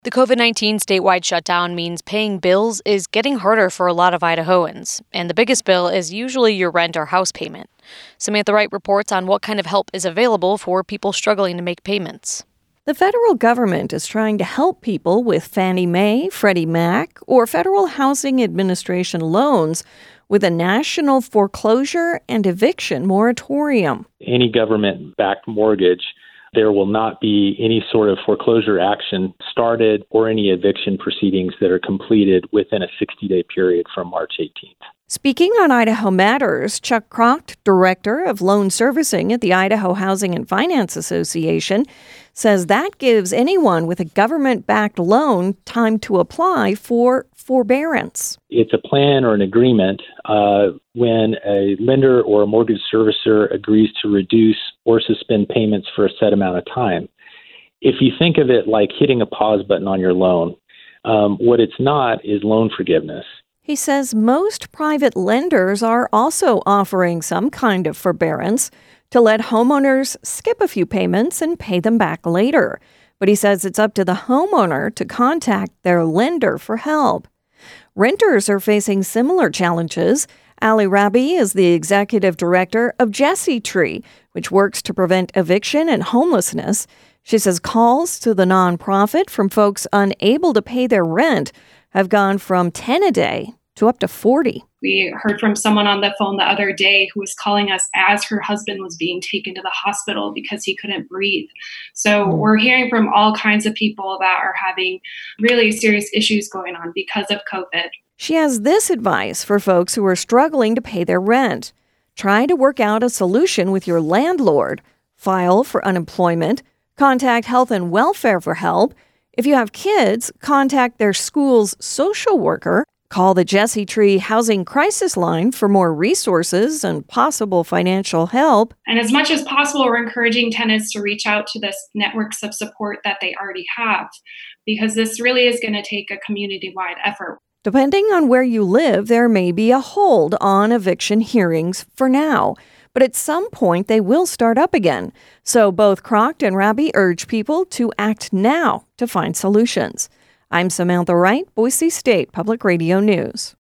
The COVID-19 statewide shutdown means paying bills is getting harder for a lot of Idahoans, and the biggest bill is usually your rent or house payment. Samantha Wright reports on what kind of help is available for people struggling to make payments. The federal government is trying to help people with Fannie Mae, Freddie Mac, or Federal Housing Administration loans with a national foreclosure and eviction moratorium. Any government-backed mortgage, there will not be any sort of foreclosure action started or any eviction proceedings that are completed within a 60-day period from March 18th. Speaking on Idaho Matters, Chuck Croft, director of loan servicing at the Idaho Housing and Finance Association, says that gives anyone with a government-backed loan time to apply for forbearance. It's a plan or an agreement when a lender or a mortgage servicer agrees to reduce or suspend payments for a set amount of time. If you think of it like hitting a pause button on your loan, what it's not is loan forgiveness. He says most private lenders are also offering some kind of forbearance to let homeowners skip a few payments and pay them back later. But he says it's up to the homeowner to contact their lender for help. Renters are facing similar challenges. Ali Rabi is the executive director of Jesse Tree, which works to prevent eviction and homelessness. She says calls to the nonprofit from folks unable to pay their rent have gone from 10 a day to up to 40. We heard from someone on the phone the other day who was calling us as her husband was being taken to the hospital because he couldn't breathe. So we're hearing from all kinds of people that are having really serious issues going on because of COVID. She has this advice for folks who are struggling to pay their rent. Try to work out a solution with your landlord. File for unemployment. Contact health and welfare for help. If you have kids, contact their school's social worker. Call the Jesse Tree Housing Crisis Line for more resources and possible financial help. And as much as possible, we're encouraging tenants to reach out to the networks of support that they already have, because this really is going to take a community-wide effort. Depending on where you live, there may be a hold on eviction hearings for now. But at some point, they will start up again. So both Croft and Rabi urge people to act now to find solutions. I'm Samantha Wright, Boise State Public Radio News.